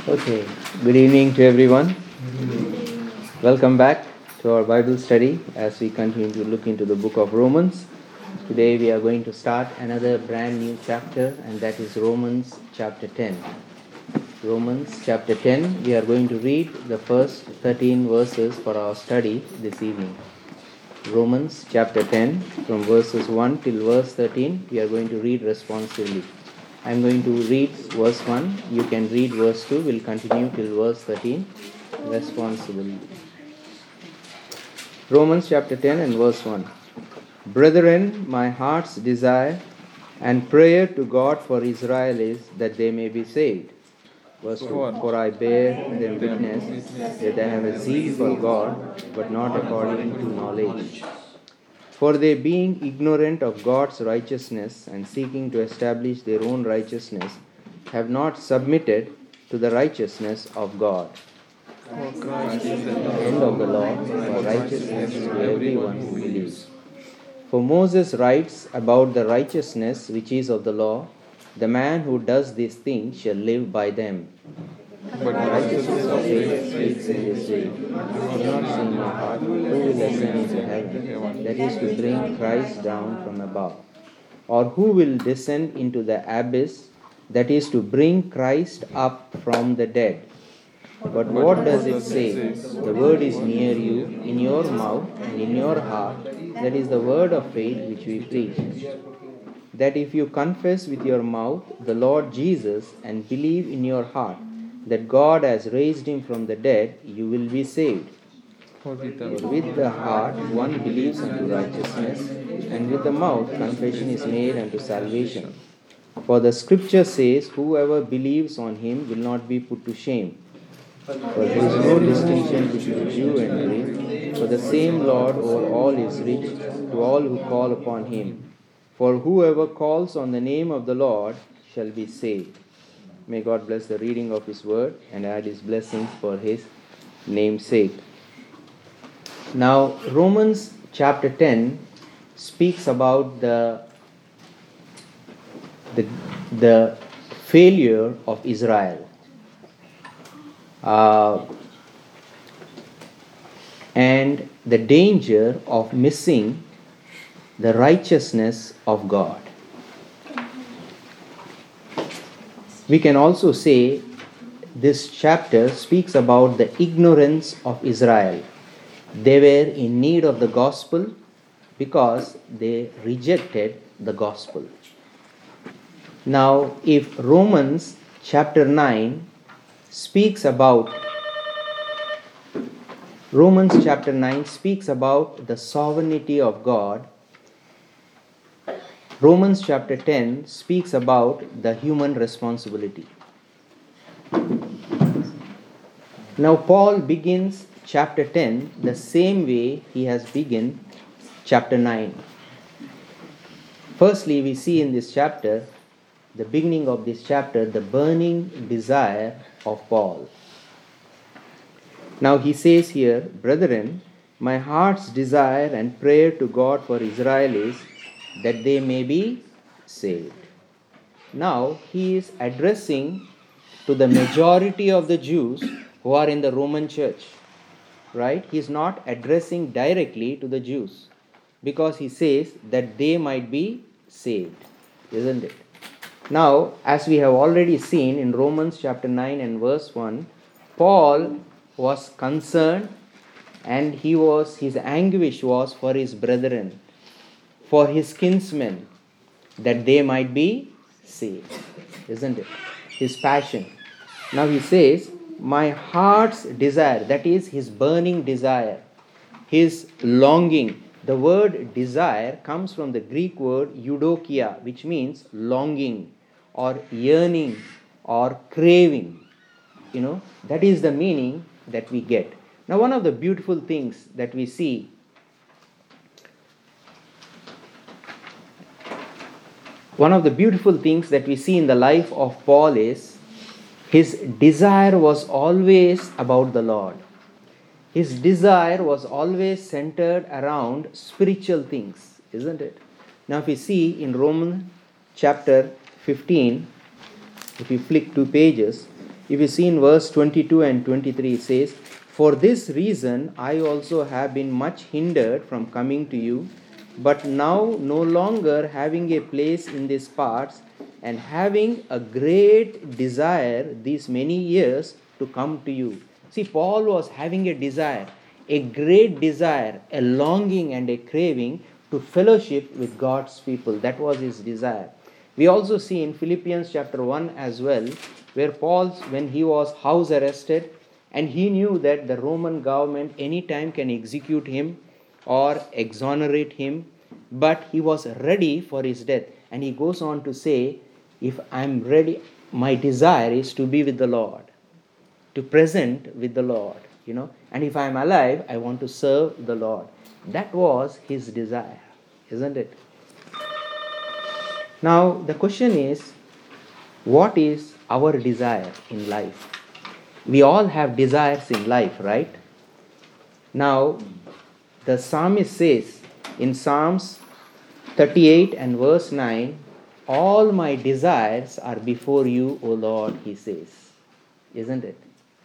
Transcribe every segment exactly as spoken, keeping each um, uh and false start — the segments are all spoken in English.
Okay, good evening to everyone. Welcome back to our Bible study as we continue to look into the book of Romans. Today we are going to start another brand new chapter, and that is Romans chapter ten. Romans chapter ten, we are going to read the first thirteen verses for our study this evening. Romans chapter ten, from verses one till verse thirteen, we are going to read responsively. I am going to read verse one, you can read verse two, we'll continue till verse thirteen responsibly. Romans chapter ten and verse one. Brethren, my heart's desire and prayer to God for Israel is that they may be saved. Verse two. For I bear them witness that they have a zeal for God, but not according to knowledge. For they, being ignorant of God's righteousness and seeking to establish their own righteousness, have not submitted to the righteousness of God. For Christ is the end of the law for righteousness to everyone who believes. For Moses writes about the righteousness which is of the law, the man who does these things shall live by them. But the righteousness of faith speaks in this way. Do not say in your heart, who will ascend into heaven, that is to bring Christ down from above. Or who will descend into the abyss, that is to bring Christ up from the dead. But what does it say? The word is near you, in your mouth and in your heart. That is the word of faith which we preach. That if you confess with your mouth the Lord Jesus and believe in your heart that God has raised him from the dead, you will be saved. For with the heart one believes unto righteousness, and with the mouth confession is made unto salvation. For the scripture says, whoever believes on him will not be put to shame. For there is no distinction between Jew and Greek, for the same Lord over all is rich to all who call upon him. For whoever calls on the name of the Lord shall be saved. May God bless the reading of his word and add his blessings for his name's sake. Now, Romans chapter ten speaks about the, the, the failure of Israel. Uh, and the danger of missing the righteousness of God. We can also say this chapter speaks about the ignorance of Israel. They were in need of the gospel because they rejected the gospel. Now, if Romans chapter nine speaks about Romans chapter nine speaks about the sovereignty of God, Romans chapter ten speaks about the human responsibility. Now Paul begins chapter ten the same way he has begun chapter nine. Firstly, we see in this chapter, the beginning of this chapter, the burning desire of Paul. Now he says here, brethren, my heart's desire and prayer to God for Israel is that they may be saved. Now he is addressing to the majority of the Jews who are in the Roman church, right? He is not addressing directly to the Jews because he says that they might be saved, isn't it? Now, as we have already seen in Romans chapter nine and verse one, Paul was concerned and he was his anguish was for his brethren, for his kinsmen, that they might be saved, isn't it? His passion. Now he says, my heart's desire, that is his burning desire, his longing. The word desire comes from the Greek word eudokia, which means longing or yearning or craving. You know, that is the meaning that we get. Now, one of the beautiful things that we see One of the beautiful things that we see in the life of Paul is his desire was always about the Lord. His desire was always centered around spiritual things, isn't it? Now, if we see in Romans chapter fifteen, if you flick two pages, If you see in verse twenty-two and twenty-three, it says, "For this reason I also have been much hindered from coming to you, but now no longer having a place in these parts, and having a great desire these many years to come to you." See, Paul was having a desire, a great desire, a longing and a craving to fellowship with God's people. That was his desire. We also see in Philippians chapter one as well, where Paul, when he was house arrested, and he knew that the Roman government anytime can execute him or exonerate him, but he was ready for his death. And he goes on to say, if I'm ready, my desire is to be with the Lord, to present with the Lord, you know, and if I'm alive, I want to serve the Lord. That was his desire, isn't it? Now, the question is, what is our desire in life? We all have desires in life, right? Now, the psalmist says in Psalms thirty-eight and verse nine, "All my desires are before you, O Lord," he says. Isn't it?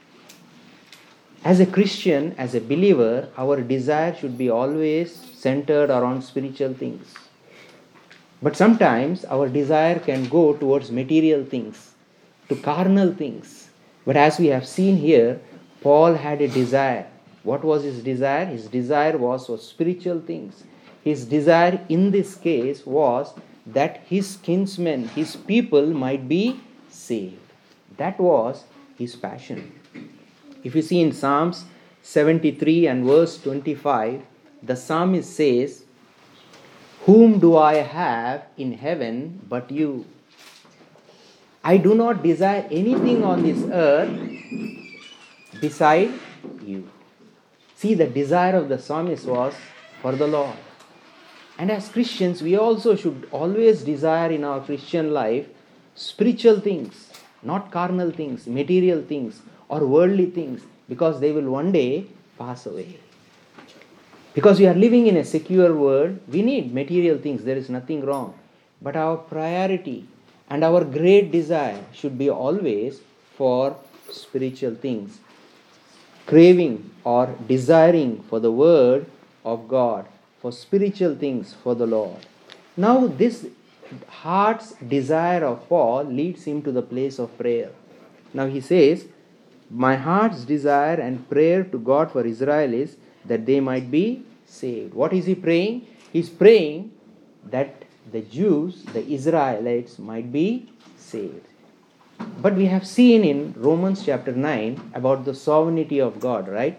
As a Christian, as a believer, our desire should be always centered around spiritual things. But sometimes our desire can go towards material things, to carnal things. But as we have seen here, Paul had a desire. What was his desire? His desire was for spiritual things. His desire in this case was that his kinsmen, his people might be saved. That was his passion. If you see in Psalms seventy-three and verse twenty-five, the psalmist says, "Whom do I have in heaven but you? I do not desire anything on this earth beside you." See, the desire of the psalmist was for the Lord. And as Christians, we also should always desire in our Christian life spiritual things, not carnal things, material things, or worldly things, because they will one day pass away. Because we are living in a secure world, we need material things, there is nothing wrong. But our priority and our great desire should be always for spiritual things. Craving or desiring for the word of God, for spiritual things for the Lord. Now this heart's desire of Paul leads him to the place of prayer. Now he says, "My heart's desire and prayer to God for Israel is that they might be saved." What is he praying? He's praying that the Jews, the Israelites, might be saved. But we have seen in Romans chapter nine about the sovereignty of God, right?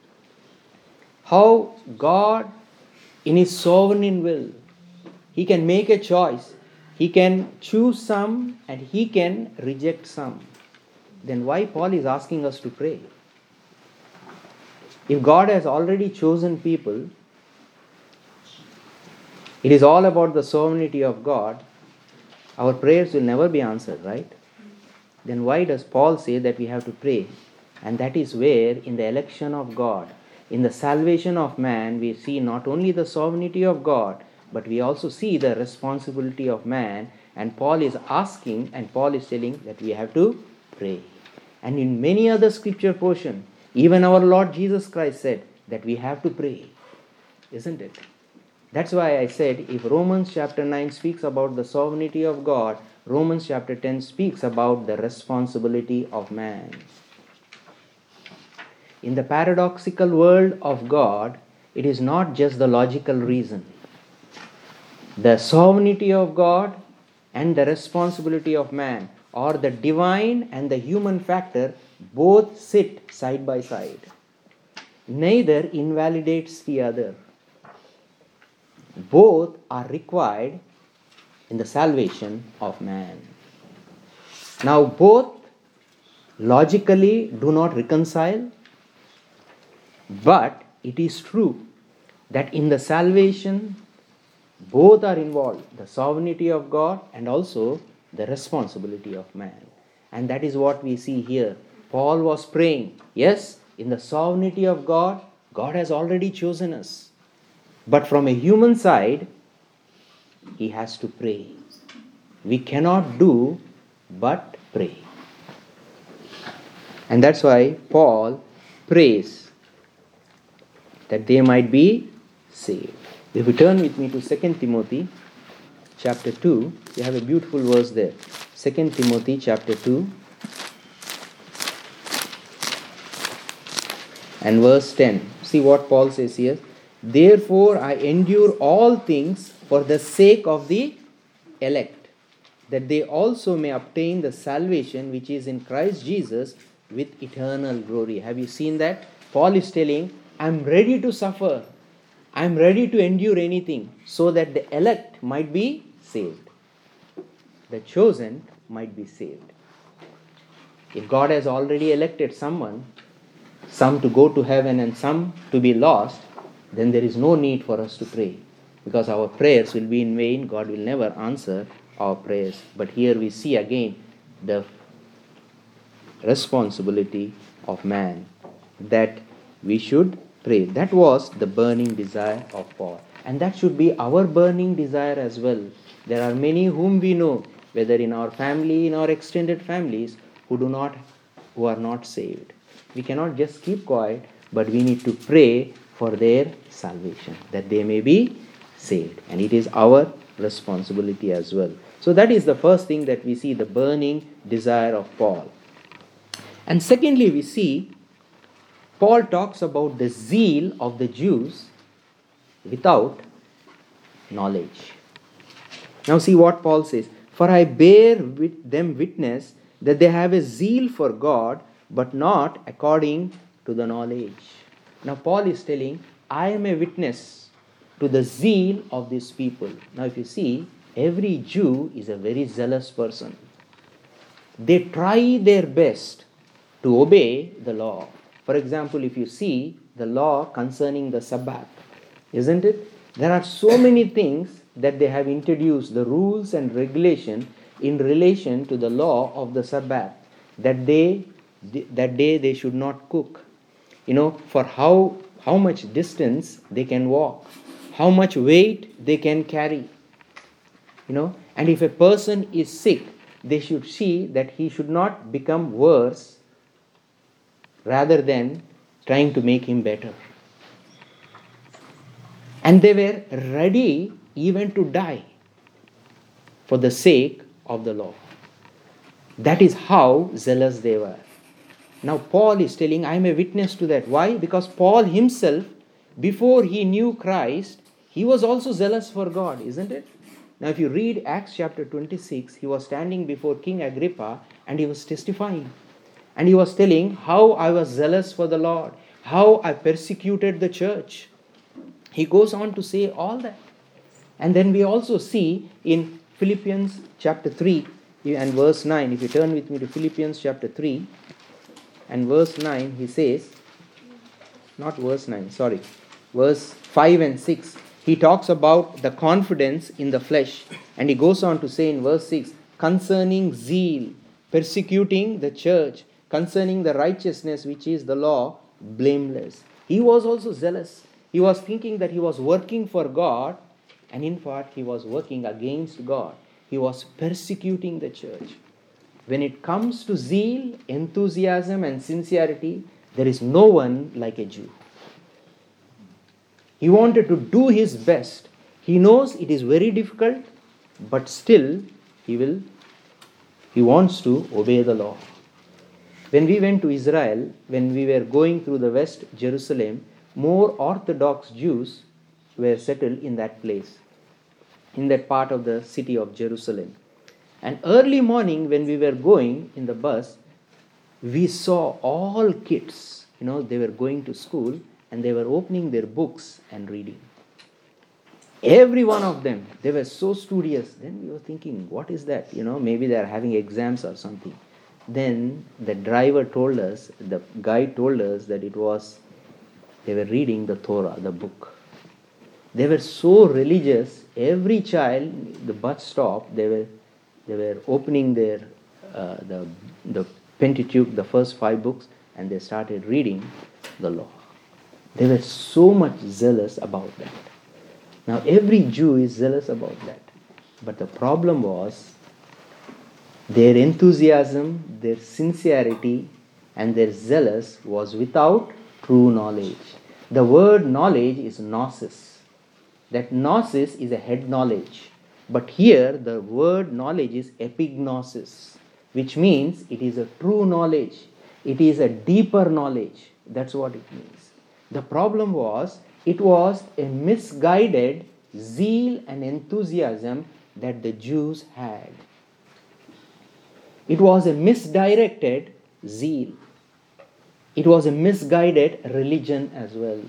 How God, in his sovereign will, he can make a choice. He can choose some and he can reject some. Then why Paul is asking us to pray? If God has already chosen people, it is all about the sovereignty of God, our prayers will never be answered, right? Then why does Paul say that we have to pray? And that is where in the election of God, in the salvation of man, we see not only the sovereignty of God, but we also see the responsibility of man. And Paul is asking, and Paul is telling that we have to pray. And in many other scripture portion, even our Lord Jesus Christ said that we have to pray. Isn't it? That's why I said, if Romans chapter nine speaks about the sovereignty of God, Romans chapter ten speaks about the responsibility of man. In the paradoxical world of God, it is not just the logical reason. The sovereignty of God and the responsibility of man, or the divine and the human factor, both sit side by side. Neither invalidates the other. Both are required in the salvation of man. Now, both logically do not reconcile, but it is true that in the salvation, both are involved, the sovereignty of God and also the responsibility of man. And that is what we see here. Paul was praying, yes, in the sovereignty of God, God has already chosen us. But from a human side, he has to pray. We cannot do but pray. And that's why Paul prays that they might be saved. If you turn with me to Second Timothy chapter two, you have a beautiful verse there. Second Timothy chapter two and verse ten. See what Paul says here. Therefore I endure all things for the sake of the elect, that they also may obtain the salvation which is in Christ Jesus with eternal glory. Have you seen that? Paul is telling, I'm ready to suffer. I'm ready to endure anything so that the elect might be saved. The chosen might be saved. If God has already elected someone, some to go to heaven and some to be lost, then there is no need for us to pray, because our prayers will be in vain. God will never answer our prayers. But here we see again the responsibility of man, that we should pray. That was the burning desire of Paul, and that should be our burning desire as well. There are many whom we know, whether in our family, in our extended families, who do not, who are not saved. We cannot just keep quiet, but we need to pray for their salvation, that they may be saved. And it is our responsibility as well. So that is the first thing that we see, the burning desire of Paul. And secondly, we see Paul talks about the zeal of the Jews without knowledge. Now see what Paul says. For I bear with them witness that they have a zeal for God, but not according to the knowledge. Now Paul is telling, I am a witness to the zeal of these people. Now if you see, every Jew is a very zealous person. They try their best to obey the law. For example, if you see the law concerning the Sabbath, isn't it? There are so many things that they have introduced, the rules and regulation in relation to the law of the Sabbath, that they that day they should not cook. You know, for how how much distance they can walk, how much weight they can carry. You know, and if a person is sick, they should see that he should not become worse rather than trying to make him better. And they were ready even to die for the sake of the law. That is how zealous they were. Now Paul is telling, I am a witness to that. Why? Because Paul himself, before he knew Christ, he was also zealous for God, isn't it? Now if you read Acts chapter twenty-six, he was standing before King Agrippa and he was testifying. And he was telling how I was zealous for the Lord, how I persecuted the church. He goes on to say all that. And then we also see in Philippians chapter three and verse nine, if you turn with me to Philippians chapter three and verse nine, he says, not verse nine, sorry, verse five and six, he talks about the confidence in the flesh. And he goes on to say in verse six, concerning zeal, persecuting the church, concerning the righteousness which is the law, blameless. He was also zealous. He was thinking that he was working for God, and in fact he was working against God. He was persecuting the church. When it comes to zeal, enthusiasm and sincerity, there is no one like a Jew. He wanted to do his best. He knows it is very difficult, but still he will, he wants to obey the law. When we went to Israel, when we were going through the West Jerusalem, more Orthodox Jews were settled in that place, in that part of the city of Jerusalem. And early morning when we were going in the bus, we saw all kids, you know, they were going to school and they were opening their books and reading. Every one of them, they were so studious. Then we were thinking, what is that? You know, maybe they are having exams or something. Then the driver told us, the guide told us that it was, they were reading the Torah, the book. They were so religious. Every child, the bus stop, they were they were opening their uh, the the Pentateuch, the first five books, and they started reading the law. They were so much zealous about that. Now every Jew is zealous about that, but the problem was their enthusiasm, their sincerity, and their zealous was without true knowledge. The word knowledge is gnosis. That gnosis is a head knowledge. But here the word knowledge is epignosis, which means it is a true knowledge. It is a deeper knowledge. That's what it means. The problem was, it was a misguided zeal and enthusiasm that the Jews had. It was a misdirected zeal. It was a misguided religion as well.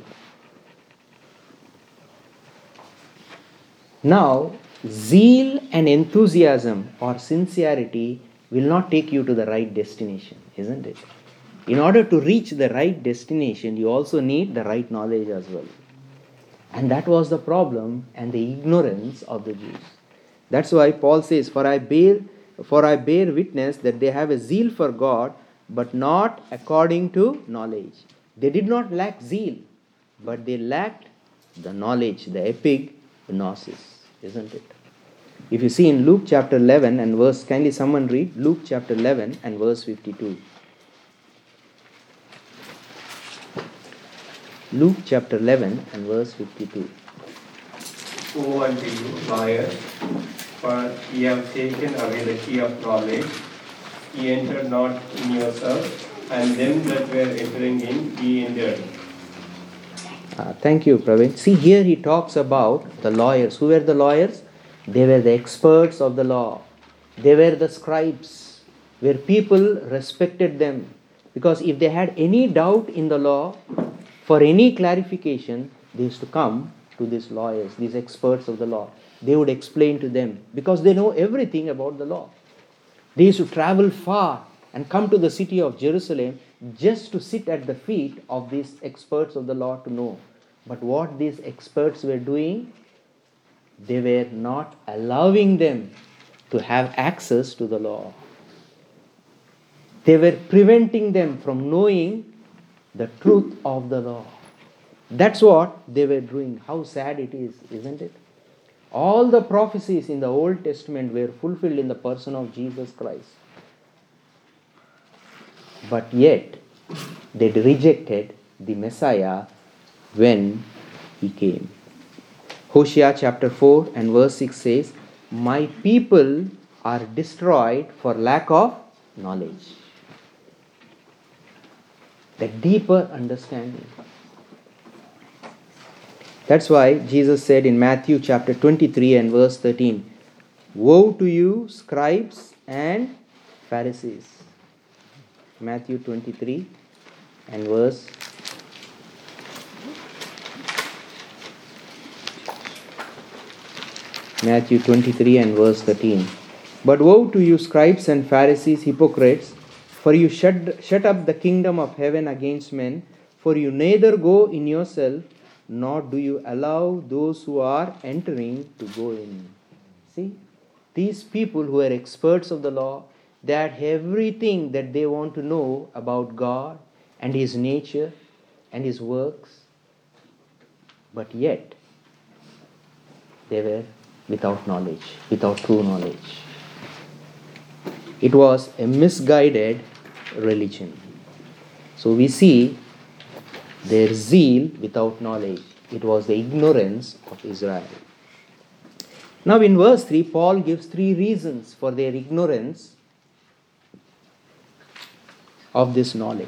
Now, zeal and enthusiasm or sincerity will not take you to the right destination, isn't it? In order to reach the right destination, you also need the right knowledge as well. And that was the problem and the ignorance of the Jews. That's why Paul says, For I bear, for I bear witness that they have a zeal for God, but not according to knowledge. They did not lack zeal, but they lacked the knowledge, the epignosis, isn't it? If you see in Luke chapter eleven and verse, kindly someone read Luke chapter eleven and verse fifty-two. Luke chapter eleven and verse fifty-two. Woe unto you, liars, for ye have taken away the key of knowledge. Ye entered not in yourself, and them that were entering in ye hindered. Uh, thank you, Praveen. See, here he talks about the lawyers. Who were the lawyers? They were the experts of the law. They were the scribes, where people respected them. Because if they had any doubt in the law, for any clarification, they used to come to these lawyers, these experts of the law. They would explain to them, because they know everything about the law. They used to travel far and come to the city of Jerusalem just to sit at the feet of these experts of the law to know. But what these experts were doing, they were not allowing them to have access to the law. They were preventing them from knowing the truth of the law. That's what they were doing. How sad it is, isn't it? All the prophecies in the Old Testament were fulfilled in the person of Jesus Christ. But yet, they rejected the Messiah when he came. Hosea chapter four and verse six says, My people are destroyed for lack of knowledge. The deeper understanding. That's why Jesus said in Matthew chapter twenty-three and verse thirteen, Woe to you, scribes and Pharisees. Matthew twenty-three and verse Matthew twenty-three and verse thirteen. But woe to you, scribes and Pharisees, hypocrites, for you shut, shut up the kingdom of heaven against men, for you neither go in yourself, nor do you allow those who are entering to go in. See, these people who are experts of the law, they had everything that they want to know about God and His nature and His works, but yet they were without knowledge, without true knowledge. It was a misguided religion. So we see their zeal without knowledge. It was the ignorance of Israel. Now in verse three, Paul gives three reasons for their ignorance of this knowledge.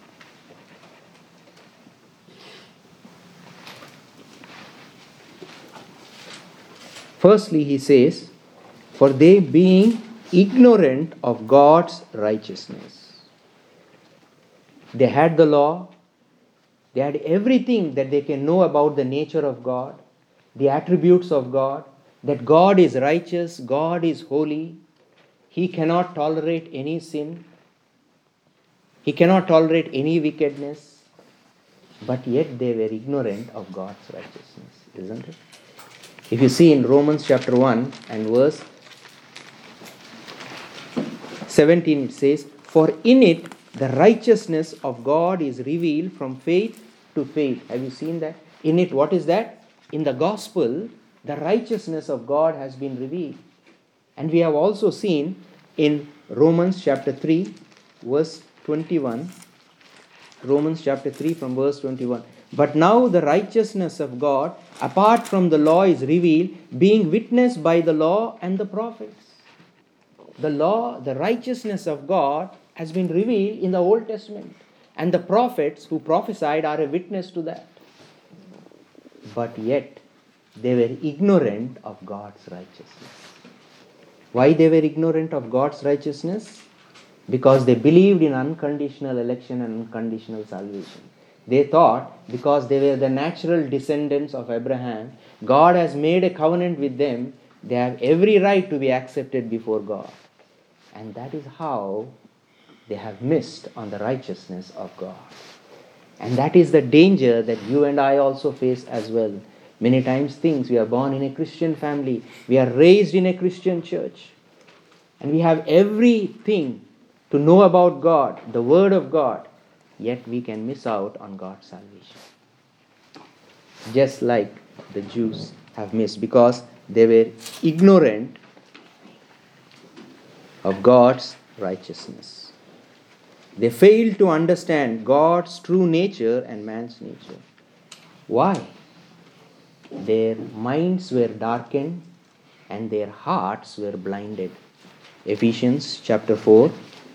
Firstly, he says, for they being ignorant of God's righteousness. They had the law. They had everything that they can know about the nature of God, the attributes of God, that God is righteous, God is holy, He cannot tolerate any sin, He cannot tolerate any wickedness, but yet they were ignorant of God's righteousness, isn't it? If you see in Romans chapter one and verse seventeen, it says, for in it the righteousness of God is revealed from faith to faith. Have you seen that? In it, what is that? In the gospel, the righteousness of God has been revealed. And we have also seen in Romans chapter three, verse twenty-one Romans chapter three from verse twenty-one. But now the righteousness of God apart from the law is revealed, being witnessed by the law and the prophets. The law, the righteousness of God has been revealed in the Old Testament. And the prophets who prophesied are a witness to that. But yet, they were ignorant of God's righteousness. Why they were ignorant of God's righteousness? Because they believed in unconditional election and unconditional salvation. They thought, because they were the natural descendants of Abraham, God has made a covenant with them, they have every right to be accepted before God. And that is how they have missed on the righteousness of God. And that is the danger that you and I also face as well. Many times things, we are born in a Christian family, we are raised in a Christian church, and we have everything to know about God, the Word of God, yet we can miss out on God's salvation. Just like the Jews have missed, because they were ignorant of God's righteousness. They failed to understand God's true nature and man's nature. Why? Their minds were darkened and their hearts were blinded. Ephesians chapter four.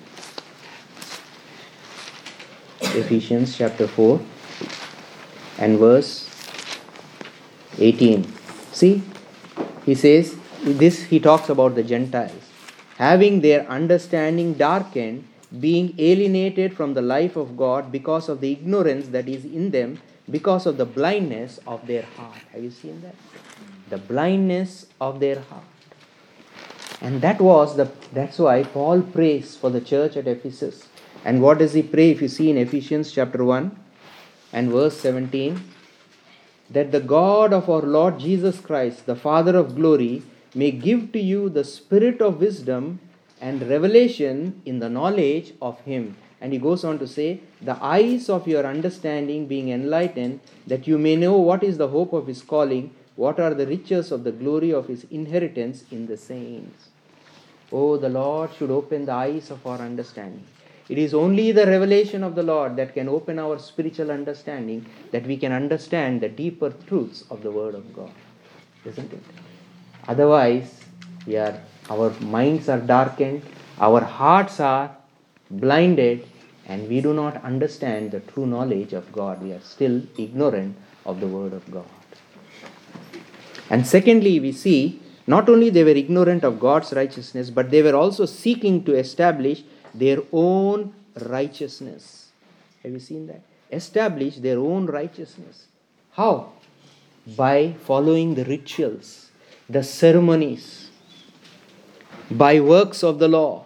Ephesians chapter four and verse eighteen. See, he says, this he talks about the Gentiles. Having their understanding darkened, being alienated from the life of God because of the ignorance that is in them, because of the blindness of their heart. Have you seen that? The blindness of their heart. And that was the that's why Paul prays for the church at Ephesus. And what does he pray? If you see in Ephesians chapter one and verse seventeen, that the God of our Lord Jesus Christ, the Father of glory, may give to you the spirit of wisdom and revelation in the knowledge of Him. And he goes on to say, the eyes of your understanding being enlightened, that you may know what is the hope of His calling, what are the riches of the glory of His inheritance in the saints. Oh, the Lord should open the eyes of our understanding. It is only the revelation of the Lord that can open our spiritual understanding, that we can understand the deeper truths of the Word of God. Isn't it? Otherwise, we are, our minds are darkened, our hearts are blinded, and we do not understand the true knowledge of God. We are still ignorant of the Word of God. And secondly, we see, not only they were ignorant of God's righteousness, but they were also seeking to establish their own righteousness. Have you seen that? Establish their own righteousness. How? By following the rituals, the ceremonies, by works of the law.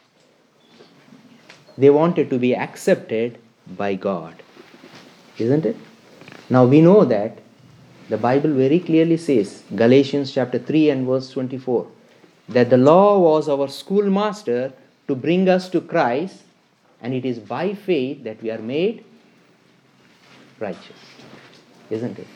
They wanted to be accepted by God. Isn't it? Now we know that the Bible very clearly says, Galatians chapter three and verse twenty-four, that the law was our schoolmaster to bring us to Christ, and it is by faith that we are made righteous. Isn't it?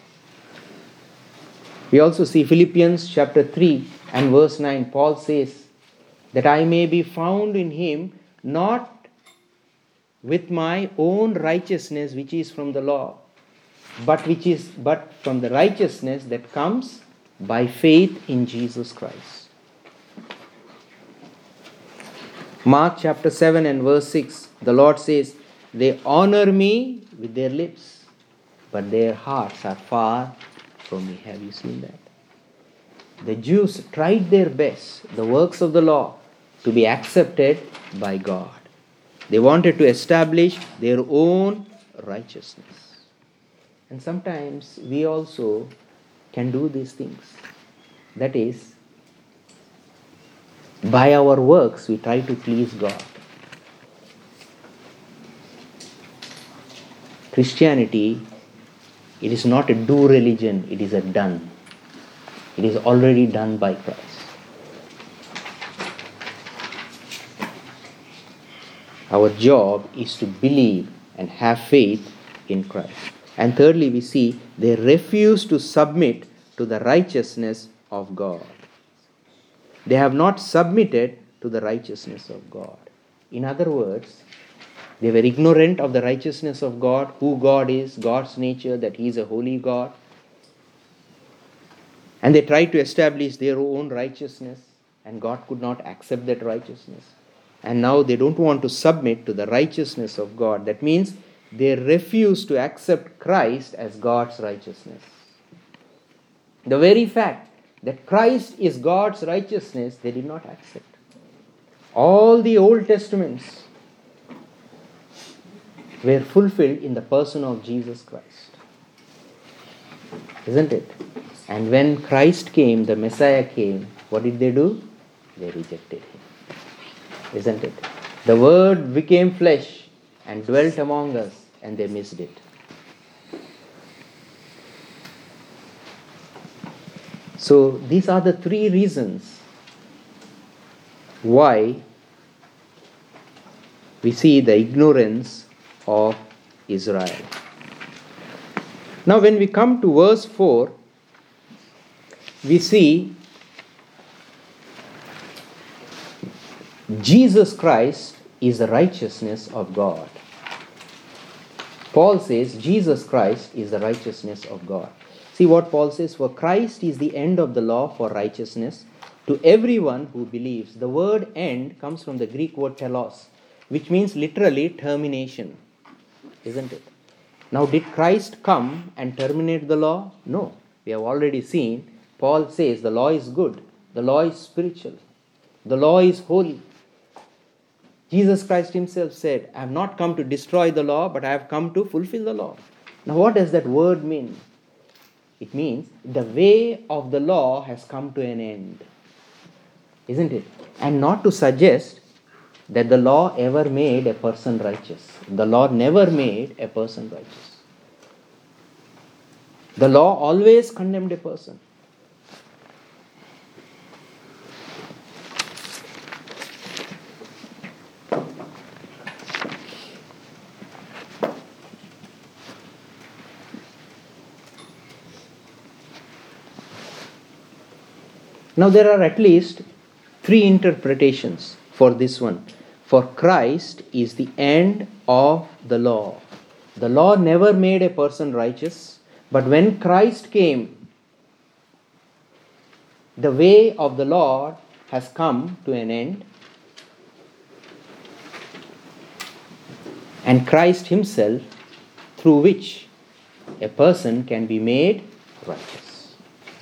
We also see Philippians chapter three and verse nine. Paul says, that I may be found in Him, not with my own righteousness which is from the law, but which is but from the righteousness that comes by faith in Jesus Christ. Mark chapter seven and verse six, the Lord says, they honor me with their lips, but their hearts are far from me. Have you seen that? The Jews tried their best, the works of the law, to be accepted by God. They wanted to establish their own righteousness. And sometimes we also can do these things. That is, by our works we try to please God. Christianity, it is not a do religion, it is a done. It is already done by Christ. Our job is to believe and have faith in Christ. And thirdly, we see they refuse to submit to the righteousness of God. They have not submitted to the righteousness of God. In other words, They were ignorant of the righteousness of God, who God is, God's nature, that He is a holy God. And they tried to establish their own righteousness, and God could not accept that righteousness. And now they don't want to submit to the righteousness of God. That means they refuse to accept Christ as God's righteousness. The very fact that Christ is God's righteousness, they did not accept. All the Old Testaments were fulfilled in the person of Jesus Christ. Isn't it? And when Christ came, the Messiah came, what did they do? They rejected Him. Isn't it? The Word became flesh and dwelt among us, and they missed it. So these are the three reasons why we see the ignorance of Israel. Now when we come to verse four, we see Jesus Christ is the righteousness of God. Paul says Jesus Christ is the righteousness of God. See what Paul says, for Christ is the end of the law for righteousness to everyone who believes. The word end comes from the Greek word telos, which means literally termination. Isn't it? Now did Christ come and terminate the law? No. We have already seen, Paul says the law is good. The law is spiritual. The law is holy. Jesus Christ Himself said, I have not come to destroy the law, but I have come to fulfill the law. Now what does that word mean? It means the way of the law has come to an end. Isn't it? And not to suggest that the law ever made a person righteous. The law never made a person righteous. The law always condemned a person. Now there are at least three interpretations for this one. For Christ is the end of the law. The law never made a person righteous, but when Christ came, the way of the Lord has come to an end, and Christ Himself, through which a person can be made righteous.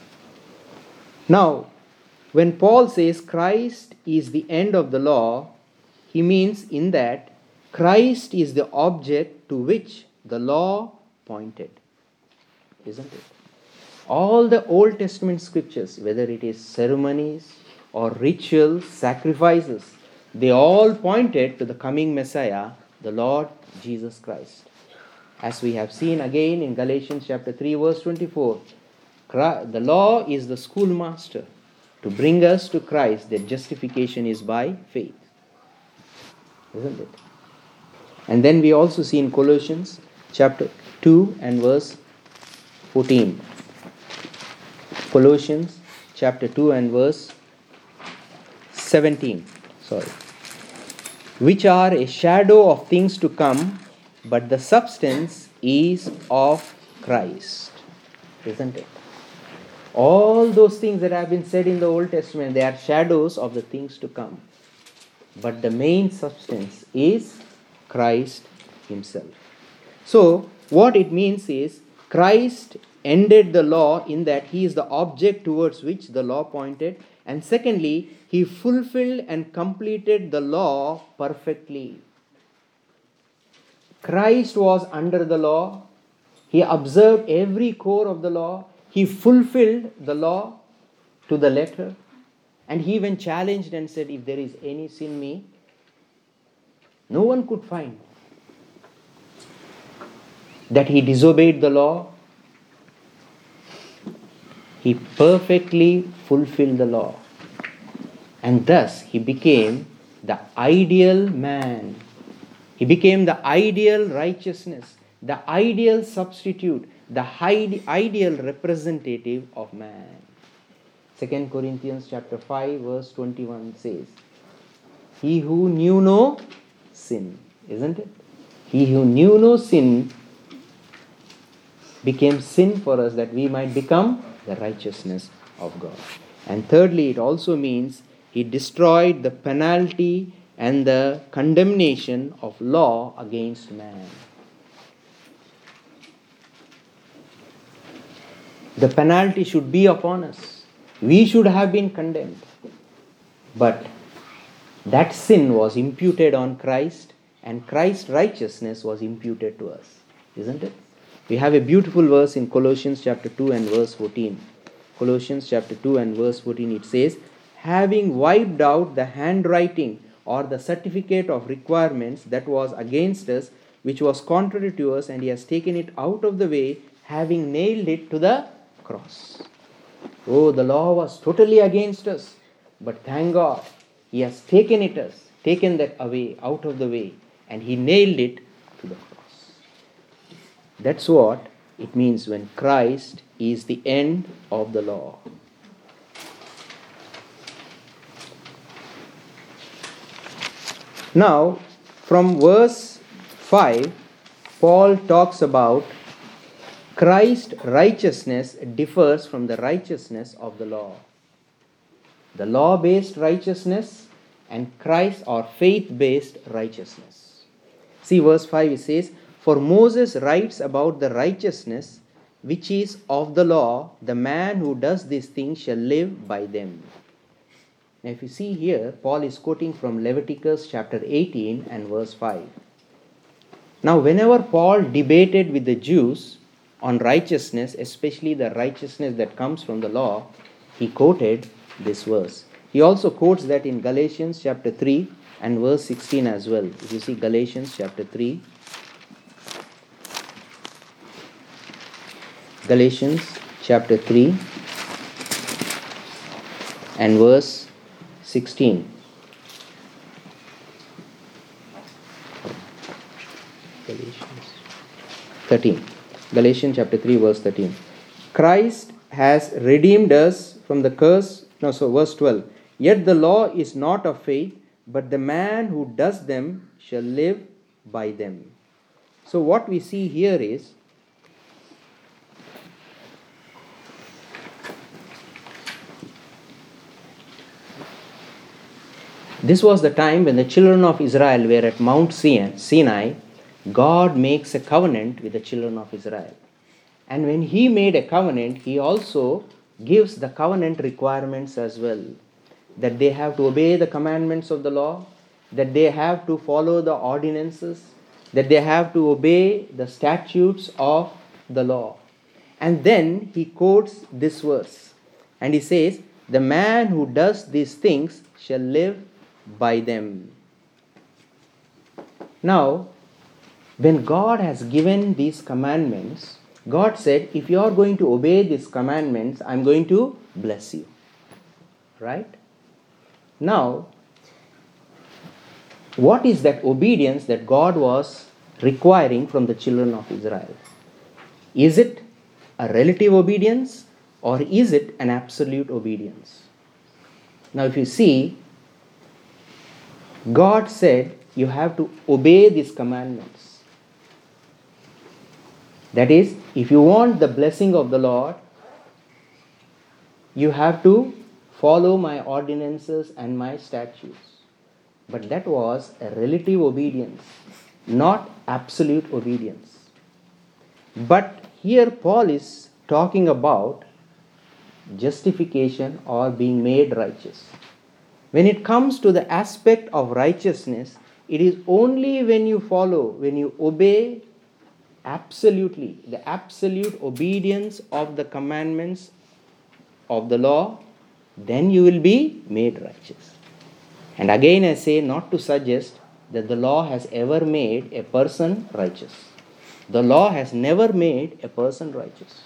Now, when Paul says Christ is the end of the law, he means in that Christ is the object to which the law pointed. Isn't it? All the Old Testament scriptures, whether it is ceremonies or rituals, sacrifices, they all pointed to the coming Messiah, the Lord Jesus Christ. As we have seen again in Galatians chapter three verse twenty-four, the law is the schoolmaster to bring us to Christ, that justification is by faith. Isn't it? And then we also see in Colossians chapter two and verse fourteen. Colossians chapter two and verse seventeen. Sorry. Which are a shadow of things to come, but the substance is of Christ. Isn't it? All those things that have been said in the Old Testament, they are shadows of the things to come. But the main substance is Christ Himself. So, what it means is, Christ ended the law in that He is the object towards which the law pointed. And secondly, He fulfilled and completed the law perfectly. Christ was under the law. He observed every core of the law. He fulfilled the law to the letter. And He even challenged and said, if there is any sin in me, no one could find that He disobeyed the law. He perfectly fulfilled the law. And thus He became the ideal man. He became the ideal righteousness, the ideal substitute, the ideal representative of man. Second Corinthians chapter five verse twenty-one says, He who knew no sin, isn't it? He who knew no sin became sin for us that we might become the righteousness of God. And thirdly, it also means he destroyed the penalty and the condemnation of law against man. The penalty should be upon us. We should have been condemned. But that sin was imputed on Christ, and Christ's righteousness was imputed to us. Isn't it? We have a beautiful verse in Colossians chapter two and verse fourteen. Colossians chapter two and verse fourteen, it says, having wiped out the handwriting or the certificate of requirements that was against us, which was contrary to us, and he has taken it out of the way, having nailed it to the cross. Oh, the law was totally against us, but thank God, he has taken it us, taken that away, out of the way, and he nailed it to the cross. That's what it means when Christ is the end of the law. Now, from verse five, Paul talks about Christ's righteousness differs from the righteousness of the law. The law-based righteousness and Christ or faith-based righteousness. See verse five, it says, for Moses writes about the righteousness which is of the law, the man who does these things shall live by them. Now if you see here, Paul is quoting from Leviticus chapter eighteen and verse five. Now whenever Paul debated with the Jews on righteousness, especially the righteousness that comes from the law, he quoted this verse. He also quotes that in Galatians chapter three and verse sixteen as well. If you see Galatians chapter three, Galatians chapter three and verse sixteen. Galatians thirteen. Galatians chapter three verse thirteen. Christ has redeemed us from the curse. No, so verse twelve. Yet the law is not of faith, but the man who does them shall live by them. So what we see here is this was the time when the children of Israel were at Mount Sinai. God makes a covenant with the children of Israel. And when he made a covenant, he also gives the covenant requirements as well. That they have to obey the commandments of the law, that they have to follow the ordinances, that they have to obey the statutes of the law. And then he quotes this verse. And he says, the man who does these things shall live by them. Now, when God has given these commandments, God said, if you are going to obey these commandments, I am going to bless you. Right? Now, what is that obedience that God was requiring from the children of Israel? Is it a relative obedience or is it an absolute obedience? Now, if you see, God said you have to obey these commandments. That is, if you want the blessing of the Lord, you have to follow my ordinances and my statutes. But that was a relative obedience, not absolute obedience. But here Paul is talking about justification or being made righteous. When it comes to the aspect of righteousness, it is only when you follow, when you obey absolutely, the absolute obedience of the commandments of the law, then you will be made righteous. And again I say, not to suggest that the law has ever made a person righteous. The law has never made a person righteous.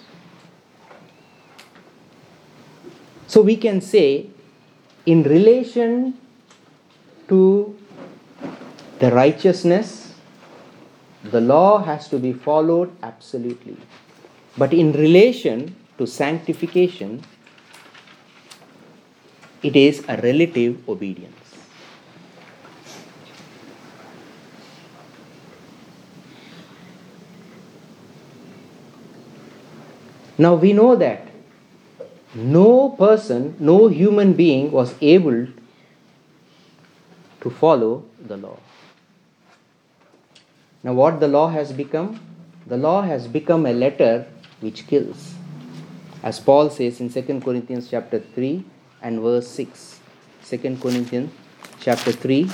So we can say, in relation to the righteousness, the law has to be followed absolutely. But in relation to sanctification, it is a relative obedience. Now we know that no person, no human being was able to follow the law. Now what the law has become? The law has become a letter which kills. As Paul says in Second Corinthians chapter three and verse six. Second Corinthians chapter three.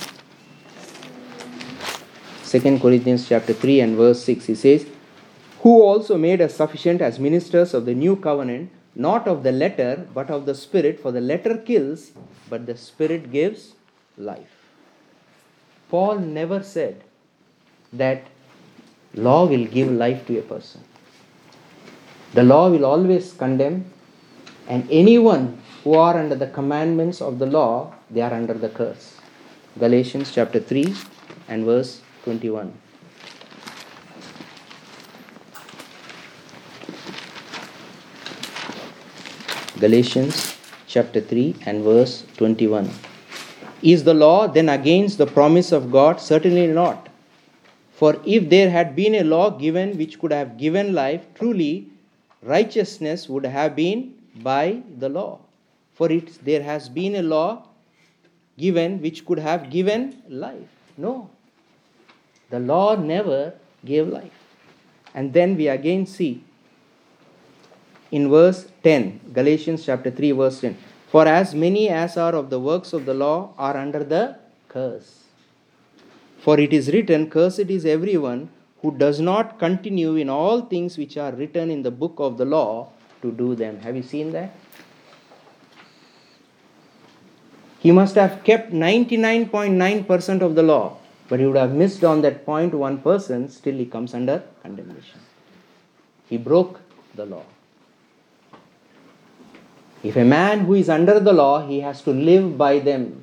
Second Corinthians chapter three and verse six. He says, who also made us sufficient as ministers of the new covenant, not of the letter, but of the Spirit. For the letter kills, but the Spirit gives life. Paul never said that law will give life to a person. The law will always condemn, and anyone who are under the commandments of the law, they are under the curse. Galatians chapter three and verse twenty-one. Galatians chapter three and verse twenty-one. Is the law then against the promise of God? Certainly not. For if there had been a law given which could have given life, truly righteousness would have been by the law. For it there has been a law given which could have given life. No. The law never gave life. And then we again see in verse ten, Galatians chapter three verse ten. For as many as are of the works of the law are under the curse. For it is written, cursed is everyone who does not continue in all things which are written in the book of the law to do them. Have you seen that? He must have kept ninety-nine point nine percent of the law, but he would have missed on that zero point one percent, still he comes under condemnation. He broke the law. If a man who is under the law, he has to live by them.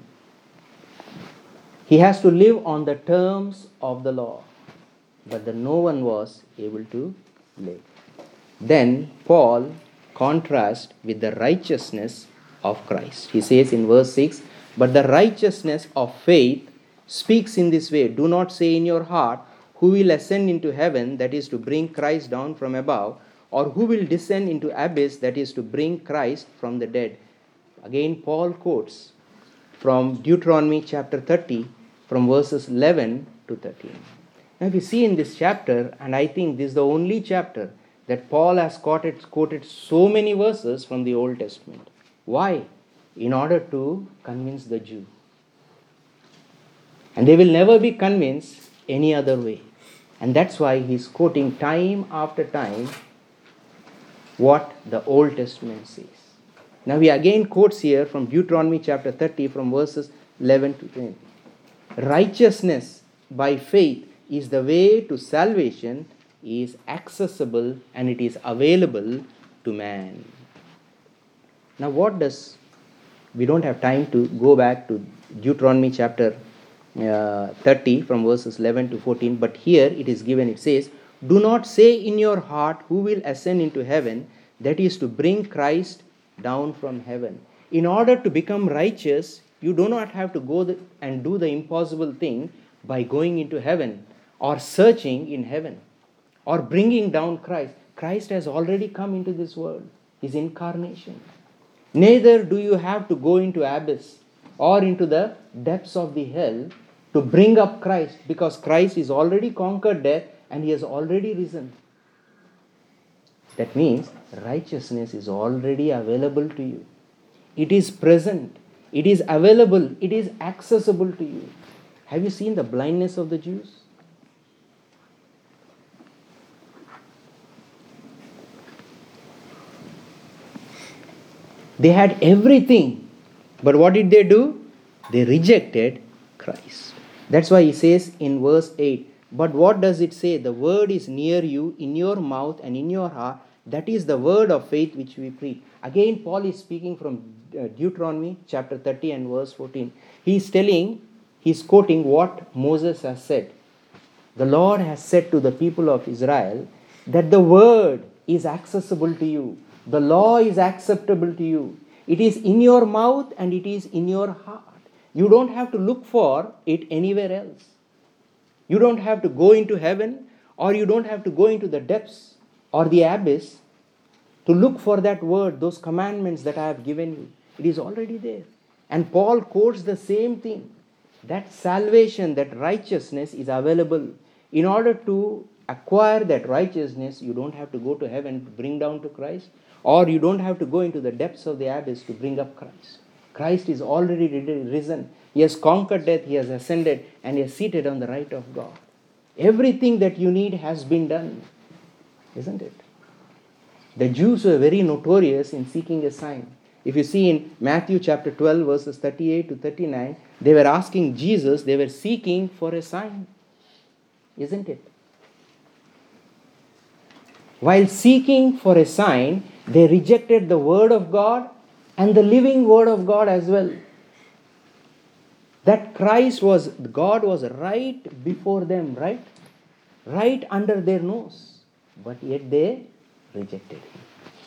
He has to live on the terms of the law. But then no one was able to live. Then Paul contrasts with the righteousness of Christ. He says in verse six, but the righteousness of faith speaks in this way. Do not say in your heart, who will ascend into heaven, that is to bring Christ down from above, or who will descend into abyss, that is to bring Christ from the dead. Again Paul quotes from Deuteronomy chapter thirty, from verses eleven to thirteen. Now we see in this chapter, and I think this is the only chapter that Paul has quoted, quoted so many verses from the Old Testament. Why? In order to convince the Jew. And they will never be convinced any other way. And that's why he's quoting time after time what the Old Testament says. Now he again quotes here from Deuteronomy chapter thirty, from verses eleven to ten. Righteousness by faith is the way to salvation, is accessible and it is available to man. Now what does, we don't have time to go back to Deuteronomy chapter uh, thirty from verses eleven to fourteen, but here it is given, it says, do not say in your heart, who will ascend into heaven, that is to bring Christ down from heaven. In order to become righteous, you do not have to go the, and do the impossible thing by going into heaven or searching in heaven or bringing down Christ. Christ has already come into this world, his incarnation. Neither do you have to go into abyss or into the depths of the hell to bring up Christ, because Christ is already conquered death and he has already risen. That means righteousness is already available to you. It is present. It is available. It is accessible to you. Have you seen the blindness of the Jews? They had everything. But what did they do? They rejected Christ. That's why he says in verse eight, but what does it say? The word is near you, in your mouth and in your heart. That is the word of faith which we preach. Again, Paul is speaking from Deuteronomy chapter thirty and verse fourteen. He is telling, he is quoting what Moses has said. The Lord has said to the people of Israel that the word is accessible to you. The law is acceptable to you. It is in your mouth and it is in your heart. You don't have to look for it anywhere else. You don't have to go into heaven, or you don't have to go into the depths or the abyss to look for that word, those commandments that I have given you. It is already there. And Paul quotes the same thing. That salvation, that righteousness is available. In order to acquire that righteousness, you don't have to go to heaven to bring down to Christ, or you don't have to go into the depths of the abyss to bring up Christ. Christ is already risen. He has conquered death, he has ascended, and he is seated on the right of God. Everything that you need has been done, isn't it? The Jews were very notorious in seeking a sign. If you see in Matthew chapter twelve, verses thirty-eight to thirty-nine, they were asking Jesus, they were seeking for a sign, isn't it? While seeking for a sign, they rejected the word of God and the living word of God as well. That Christ was, God was right before them, right? Right under their nose. But yet they rejected him.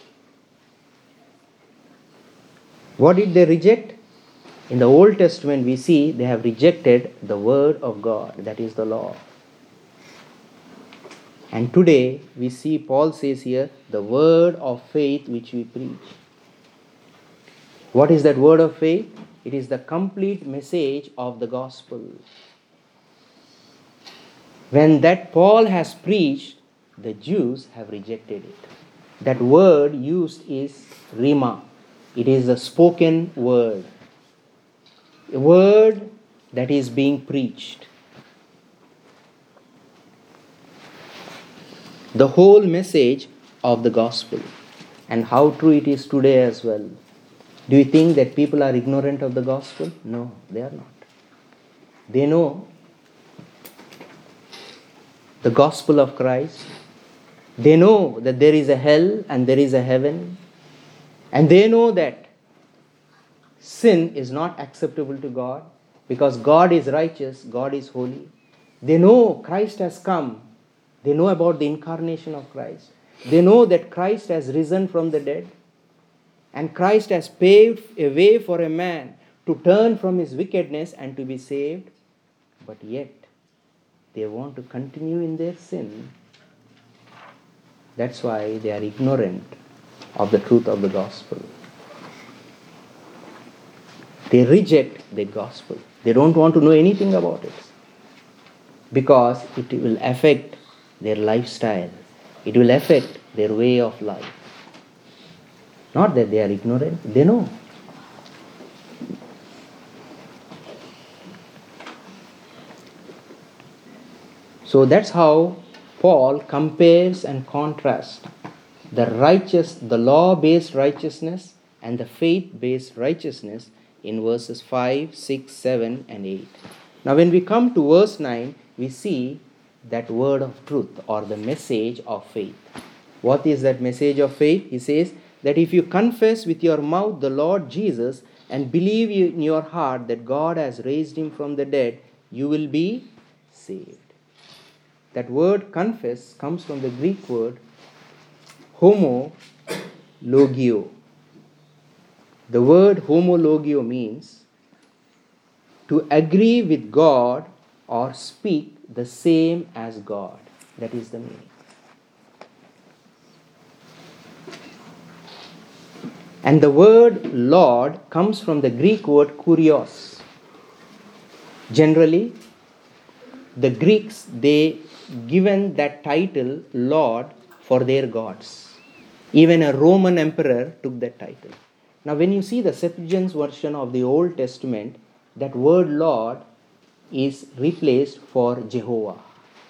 What did they reject? In the Old Testament we see they have rejected the word of God, that is the law. And today we see Paul says here, the word of faith which we preach. What is that word of faith? It is the complete message of the gospel. When that Paul has preached, the Jews have rejected it. That word used is rhema. It is a spoken word. A word that is being preached. The whole message of the gospel. And how true it is today as well. Do you think that people are ignorant of the gospel? No, they are not. They know the gospel of Christ. They know that there is a hell and there is a heaven. And they know that sin is not acceptable to God because God is righteous, God is holy. They know Christ has come. They know about the incarnation of Christ. They know that Christ has risen from the dead. And Christ has paved a way for a man to turn from his wickedness and to be saved. But yet, they want to continue in their sin. That's why they are ignorant of the truth of the gospel. They reject the gospel. They don't want to know anything about it. Because it will affect their lifestyle. It will affect their way of life. Not that they are ignorant, they know. So that's how Paul compares and contrasts the righteous, the law-based righteousness and the faith-based righteousness in verses five, six, seven and eight. Now when we come to verse nine, we see that word of truth or the message of faith. What is that message of faith? He says that if you confess with your mouth the Lord Jesus and believe in your heart that God has raised him from the dead, you will be saved. That word confess comes from the Greek word homologio. The word homologio means to agree with God or speak the same as God. That is the meaning. And the word Lord comes from the Greek word kurios. Generally, the Greeks, they given that title Lord for their gods. Even a Roman emperor took that title. Now when you see the Septuagint version of the Old Testament, that word Lord is replaced for Jehovah.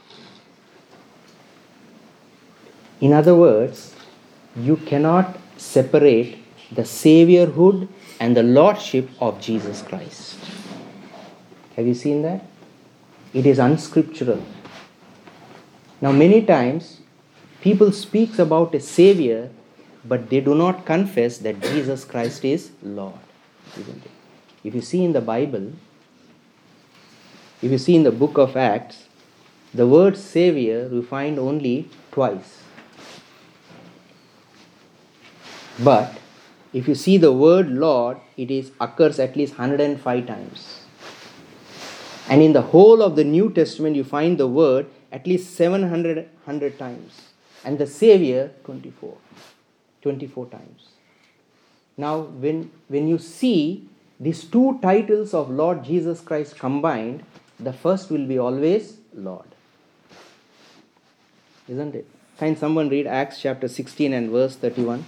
In other words, you cannot separate the saviorhood and the lordship of Jesus Christ. Have you seen that? It is unscriptural. Now many times people speak about a savior, but they do not confess that Jesus Christ is Lord. Isn't it? If you see in the Bible, if you see in the book of Acts, the word savior we find only twice. But if you see the word Lord, it is occurs at least one hundred five times. And in the whole of the New Testament, you find the word at least seven hundred times. And the Savior, twenty-four. twenty-four times. Now, when, when you see these two titles of Lord Jesus Christ combined, the first will be always Lord. Isn't it? Can someone read Acts chapter sixteen and verse thirty-one?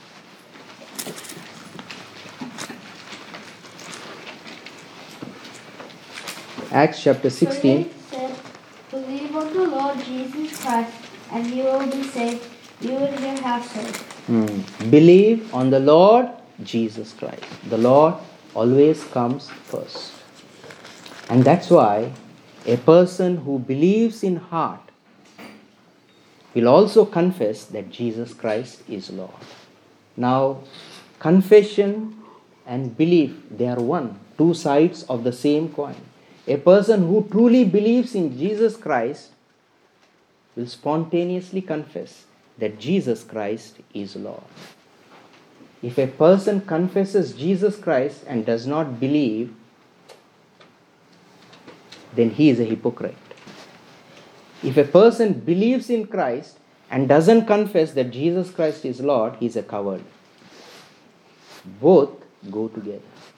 Acts chapter sixteen. So they said, believe on the Lord Jesus Christ, and you will be saved, you and your household. Hmm. Believe on the Lord Jesus Christ. The Lord always comes first. And that's why a person who believes in heart will also confess that Jesus Christ is Lord. Now, confession and belief, they are one, two sides of the same coin. A person who truly believes in Jesus Christ will spontaneously confess that Jesus Christ is Lord. If a person confesses Jesus Christ and does not believe, then he is a hypocrite. If a person believes in Christ and doesn't confess that Jesus Christ is Lord, he is a coward. Both go together.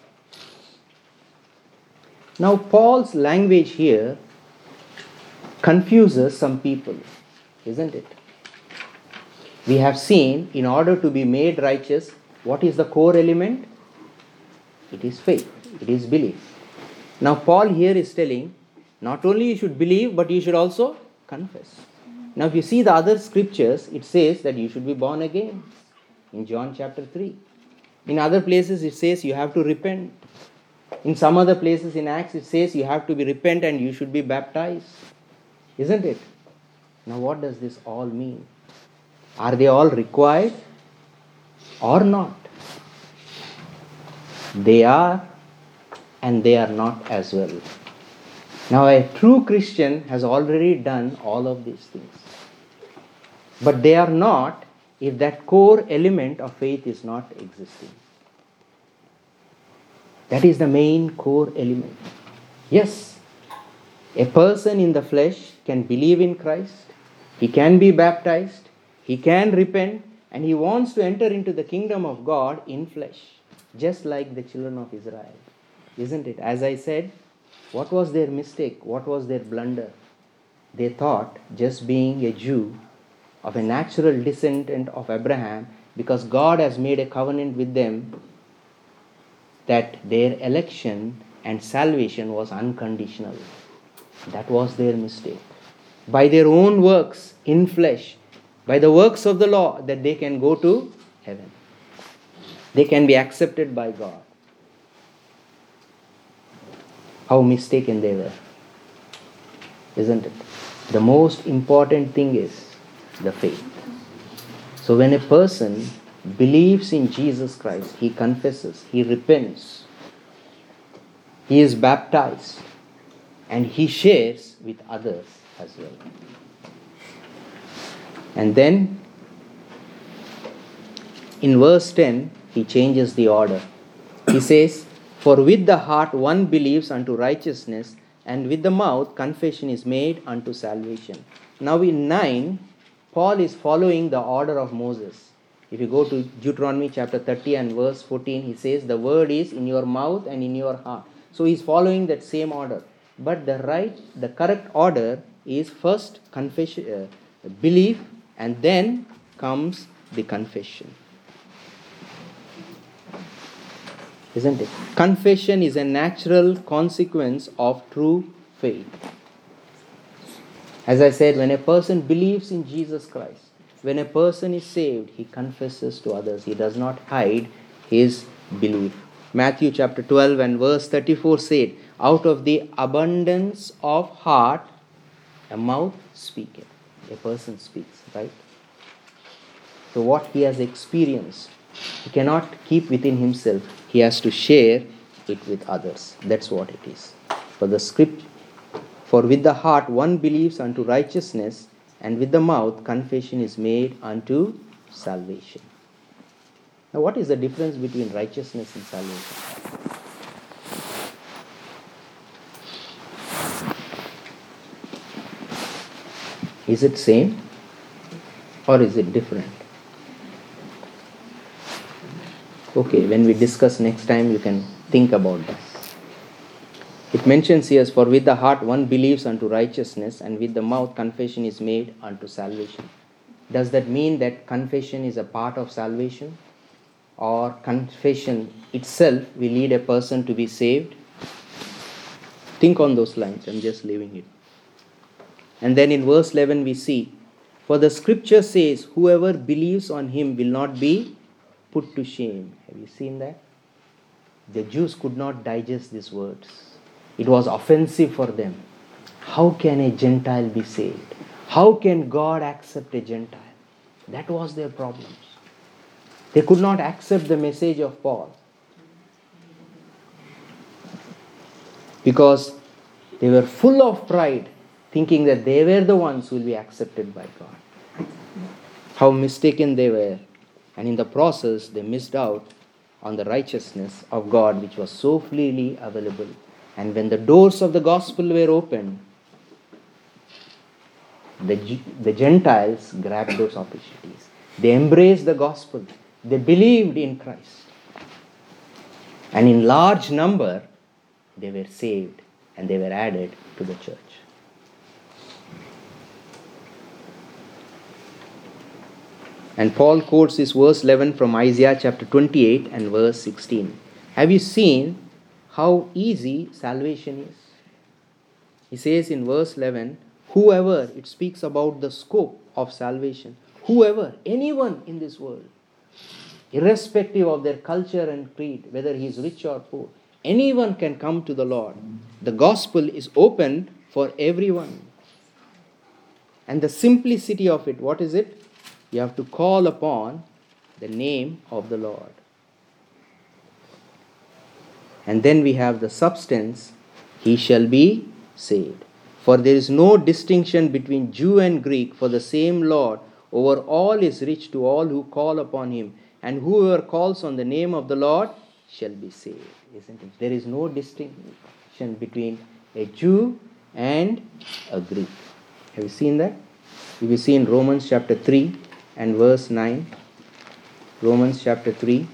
Now, Paul's language here confuses some people, isn't it? We have seen, in order to be made righteous, what is the core element? It is faith, it is belief. Now, Paul here is telling, not only you should believe, but you should also confess. Now, if you see the other scriptures, it says that you should be born again. In John chapter three. In other places, it says you have to repent. In some other places in Acts, it says you have to be repent and you should be baptized. Isn't it? Now, what does this all mean? Are they all required or not? They are, and they are not as well. Now, a true Christian has already done all of these things. But they are not if that core element of faith is not existing. That is the main core element. Yes, a person in the flesh can believe in Christ, he can be baptized, he can repent, and he wants to enter into the kingdom of God in flesh, just like the children of Israel. Isn't it? As I said, what was their mistake? What was their blunder? They thought, just being a Jew of a natural descendant of Abraham, because God has made a covenant with them, that their election and salvation was unconditional. That was their mistake. By their own works in flesh, by the works of the law, that they can go to heaven. They can be accepted by God. How mistaken they were. Isn't it? The most important thing is the faith. So when a person believes in Jesus Christ, he confesses, he repents, he is baptized, and he shares with others as well. And then in verse ten, he changes the order. He says, for with the heart one believes unto righteousness, and with the mouth confession is made unto salvation. Now in nine, Paul is following the order of Moses. If you go to Deuteronomy chapter thirty and verse fourteen, he says the word is in your mouth and in your heart. So he's following that same order. But the right, the correct order is first confession, uh, belief, and then comes the confession. Isn't it? Confession is a natural consequence of true faith. As I said, when a person believes in Jesus Christ, when a person is saved, he confesses to others. He does not hide his belief. Matthew chapter twelve and verse thirty-four said, out of the abundance of heart, a mouth speaketh. A person speaks, right? So what he has experienced, he cannot keep within himself. He has to share it with others. That's what it is. For the script, for with the heart one believes unto righteousness, and with the mouth confession is made unto salvation. Now what is the difference between righteousness and salvation? Is it same or is it different? Okay, when we discuss next time, you can think about that. It mentions here, for with the heart one believes unto righteousness, and with the mouth confession is made unto salvation. Does that mean that confession is a part of salvation? Or confession itself will lead a person to be saved? Think on those lines. I'm just leaving it. And then in verse eleven we see, for the scripture says, whoever believes on him will not be put to shame. Have you seen that? The Jews could not digest these words. It was offensive for them. How can a Gentile be saved? How can God accept a Gentile? That was their problems. They could not accept the message of Paul because they were full of pride, thinking that they were the ones who will be accepted by God. How mistaken they were. And in the process, they missed out on the righteousness of God, which was so freely available. And when the doors of the gospel were opened, the, the Gentiles grabbed those opportunities. They embraced the gospel. They believed in Christ. And in large number, they were saved and they were added to the church. And Paul quotes this verse eleven from Isaiah chapter twenty-eight and verse sixteen. Have you seen how easy salvation is? He says in verse eleven, whoever, it speaks about the scope of salvation. Whoever, anyone in this world, irrespective of their culture and creed, whether he is rich or poor, anyone can come to the Lord. The gospel is open for everyone. And the simplicity of it, what is it? You have to call upon the name of the Lord. And then we have the substance, he shall be saved. For there is no distinction between Jew and Greek, for the same Lord over all is rich to all who call upon him. And whoever calls on the name of the Lord shall be saved. Isn't it? There is no distinction between a Jew and a Greek. Have you seen that? If you see in Romans chapter three and verse nine. Romans chapter three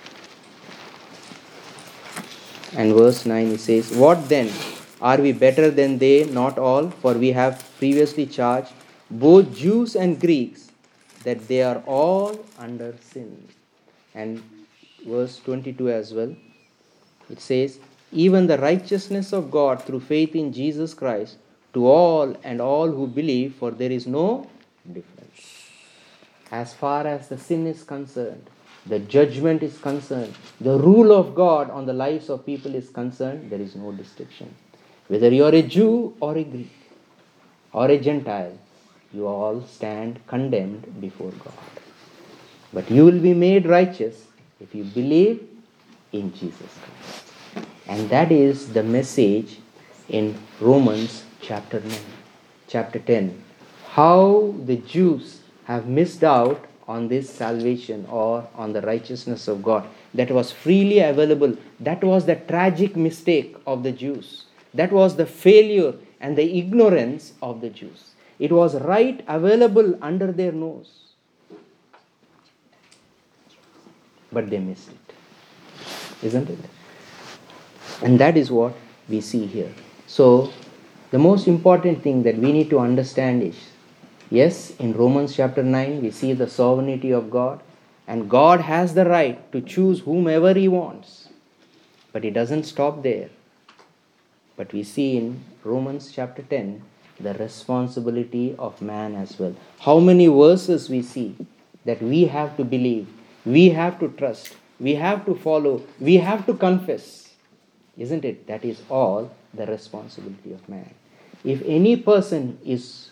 and verse nine, it says, what then? Are we better than they? Not all, for we have previously charged both Jews and Greeks that they are all under sin. And verse twenty-two as well, it says, even the righteousness of God through faith in Jesus Christ to all and all who believe, for there is no difference. As far as the sin is concerned, the judgment is concerned, the rule of God on the lives of people is concerned, there is no distinction. Whether you are a Jew or a Greek or a Gentile, you all stand condemned before God. But you will be made righteous if you believe in Jesus Christ. And that is the message in Romans chapter nine, chapter ten. How the Jews have missed out on this salvation or on the righteousness of God that was freely available. That was the tragic mistake of the Jews. That was the failure and the ignorance of the Jews. It was right available under their nose. But they missed it. Isn't it? And that is what we see here. So, the most important thing that we need to understand is, yes, in Romans chapter nine, we see the sovereignty of God. And God has the right to choose whomever He wants. But it doesn't stop there. But we see in Romans chapter ten, the responsibility of man as well. How many verses we see that we have to believe, we have to trust, we have to follow, we have to confess. Isn't it? That is all the responsibility of man. If any person is,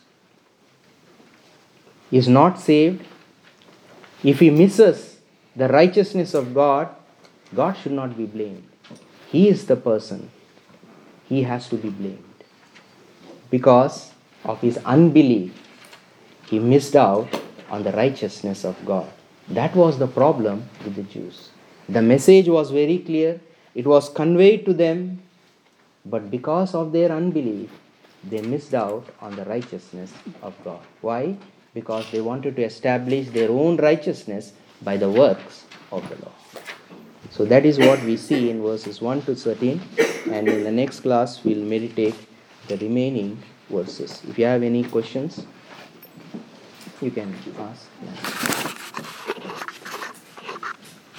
is not saved, if he misses the righteousness of God, God should not be blamed. He is the person. He has to be blamed. Because of his unbelief, he missed out on the righteousness of God. That was the problem with the Jews. The message was very clear. It was conveyed to them. But because of their unbelief, they missed out on the righteousness of God. Why? Because they wanted to establish their own righteousness by the works of the law. So that is what we see in verses one to thirteen, and in the next class we'll meditate the remaining verses. If you have any questions, you can ask.